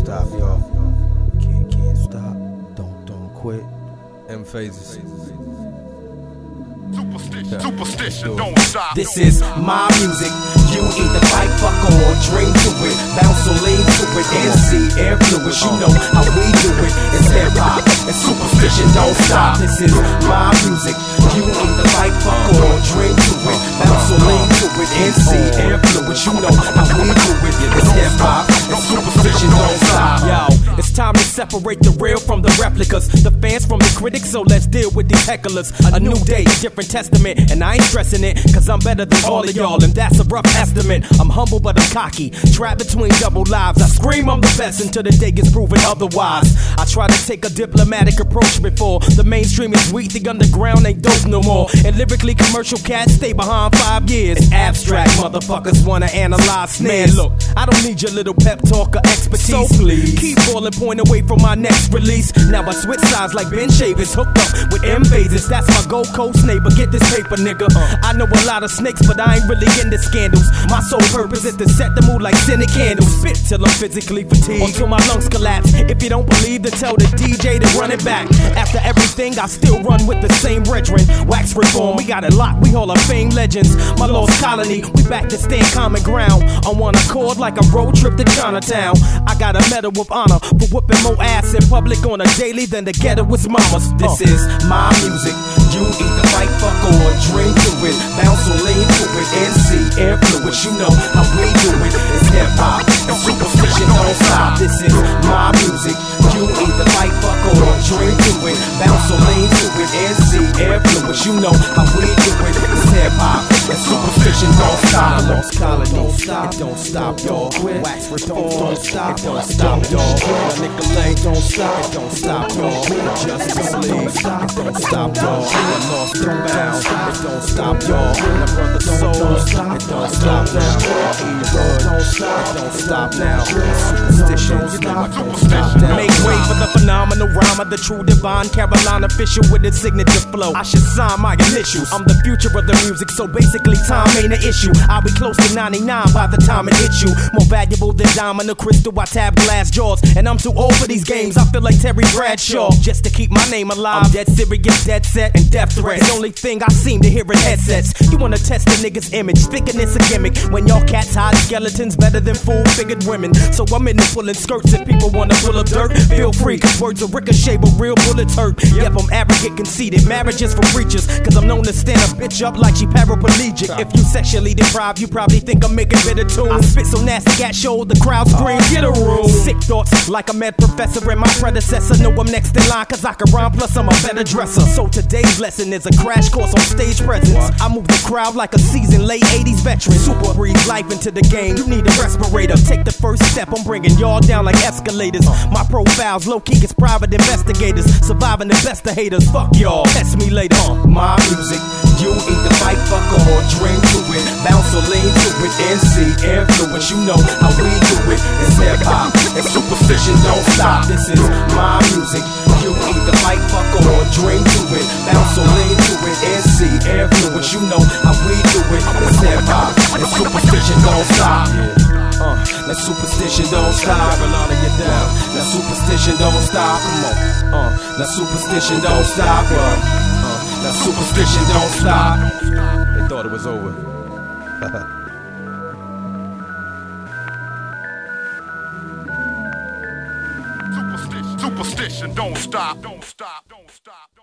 stop, y'all. Can't stop. Don't quit. M phases. Superstition, don't stop. This is my music. You either fight, fuck, or drink to it. Bounce or lean to it. NC, influence. You know how we do it. It's hip hop and superstition, don't stop. This is my music. You either fight, fuck, or drink to it. Bounce or lean to it. NC, influence. You know how we do it. It's hip hop and superstition, don't stop. Yo, it's time to separate the real from the replicas, the fans from the critics. So let's deal with these hecklers. A new day, different testament, and I ain't stressing it, cause I'm better than all of y'all, and that's a rough estimate. I'm humble but I'm cocky, trapped between double lives. I scream I'm the best until the day gets proven otherwise. I try to take a diplomatic approach before the mainstream is weak, the underground ain't dope no more. And lyrically commercial cats stay behind 5 years. And abstract motherfuckers wanna analyze snares. Man, look, I don't need your little pep talk or expertise. So please, keep balling, point away from my next release. Now I switch sides like Ben Shavers, hooked up with M-Phases. That's my Gold Coast neighbor, get this paper, nigga. I know a lot of snakes, but I ain't really into scandals. My sole purpose is to set the mood like scented candles. Spit till I'm physically fatigued, until my lungs collapse. If you don't believe, then tell the DJ to run it back. After everything, I still run with the same brethren. Wax reform, we got it locked, we Hall of Fame legends. My lost colony, we back to stand common ground. On one accord like a road trip to Chinatown. I got a medal of honor for whooping more ass in public on a daily than the ghetto was mama's. This is my music. You either fight, fuck, or drink to it. Bounce or lean to it. NC, influence. You know how we do it. It's hip hop and superstition, don't stop. This is my music. You either fight, fuck, or drink to it. Bounce or lean to it. NC, influence. You know how we do it. It's hip hop and superstition, don't stop. Lost collar, don't stop. It don't stop, y'all. Wax reform, don't stop. It don't stop, y'all. Nicolay, don't stop. It don't stop, y'all. Just believe. It don't stop, y'all. Lost and bound. It don't stop, y'all. My brother soul. It don't stop now. Don't stop. It don't stop now. Superstition, you know I don't stop now. Make way for the phenomenal rhymer, the true divine Carolina official with its signature flow. I should sign my initials. I'm the future of the music, so basically time ain't an issue. I'll be close to 99 by the time it hits you. More valuable than diamond or crystal. I tap glass jaws, and I'm too old for these games. I feel like Terry Bradshaw just to keep my name alive. I'm dead serious, dead set, and death threats. The only thing I seem to hear in headsets. You wanna test the nigga's image, thinking it's a gimmick. When y'all cats hide skeletons better than full-figured women. So I'm in the pulling skirts. If people wanna pull up dirt, feel free, cause words are ricochet, but real bullets hurt. Yep, I'm arrogant, conceited. Marriage is for preachers, cause I'm known to stand a bitch up like she paraplegic. If you sexually deprived, you probably think I'm making bitter tunes. I spit so nasty at show, the crowd screams, get a room. Sick thoughts, like a med professor and my predecessor. Know I'm next in line, cause I can rhyme, plus I'm a better dresser. So today's lesson is a crash course on stage presence. I move the crowd like a seasoned late 80s veteran. Super breathe life into the game, you need a respirator. Take the first step, I'm bringing y'all down like escalators. My profile's low-key, it's private investigators. Surviving the best of haters, fuck y'all, test me later. My music, you either fight, fuck, or drink to it. Bounce or lean to it. NC, influence, you know how we do it. It's hip hop and superstition, don't stop. This is my music. You either fight, fuck, or drink to it. Bounce or lean to it. NC, influence, you know how we do it. It's hip hop and superstition, don't stop. That superstition don't stop. That superstition don't stop. Come on. That superstition don't stop. That superstition don't stop. They thought it was over. Superstition, don't stop. Don't stop. Don't stop.